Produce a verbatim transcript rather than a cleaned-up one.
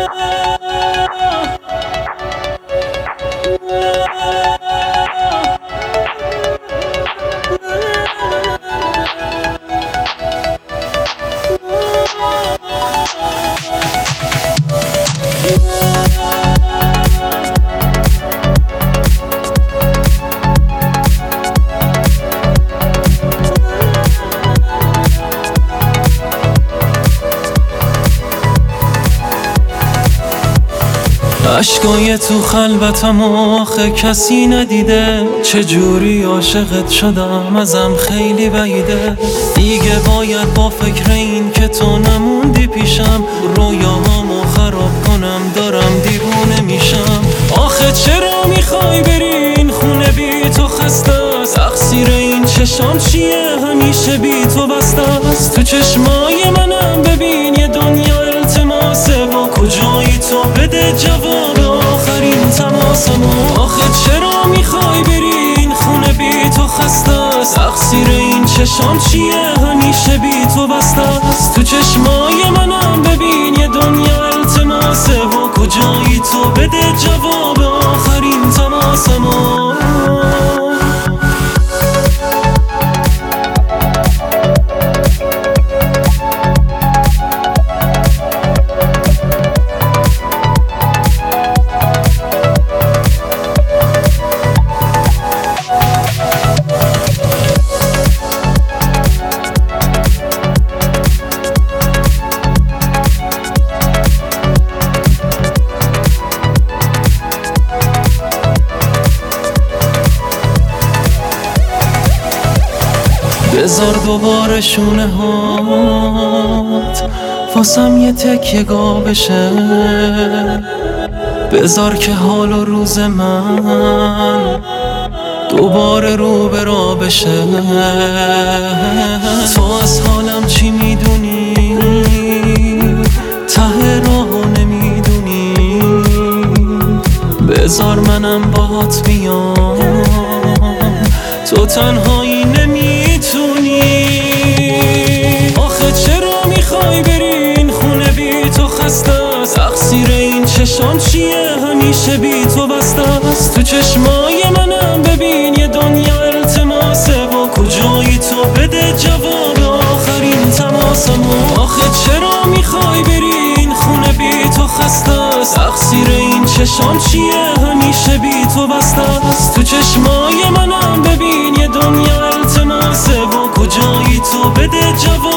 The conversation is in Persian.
عشقای تو خلوتم آخه کسی ندیده، چجوری عاشقت شدم ازم خیلی بعیده. دیگه باید با فکر این که تو نموندی پیشم رویاهامو خراب کنم، دارم دیوونه میشم. آخه چرا میخوای بری این خونه بی تو خسته است؟ تقصیر این چشام چیه همیشه بی تو بسته است؟ تو چشمای منم ببین یه دنیا التماسه، و کجایی تو بده جواب آخرین تماسمو. آخه چرا میخوای بری این خونه بی تو خسته است؟ تقصیر این چشام چیه همیشه بی تو بسته است؟ تو چشمای منم ببین یه دنیا التماسه، و کجایی تو بده جواب آخرین تماسمو. بذار دوباره شونه هات واسم یه تکیه گا بشه، بذار که حال و روز من دوباره رو به را بشه. تو از حالم چی میدونی؟ ته راهو نمیدونی، بذار منم باهات بیام، تو تنهایی نمیتونی. آخه چرا میخوای بری این خونه بی تو خسته است؟ تقصیر این چشام چیه همیشه بی تو بسته است؟ تو چشمای منم ببین یه دنیا التماسه، و کجایی تو بده جواب آخرین تماسمو. آخه چرا میخوای بری این خونه بی تو خسته است؟ تقصیر این چشام چیه همیشه بی تو بسته است؟ تو چشمای منم ببین یه دنیا التماسه، و کجایی تو بده جواب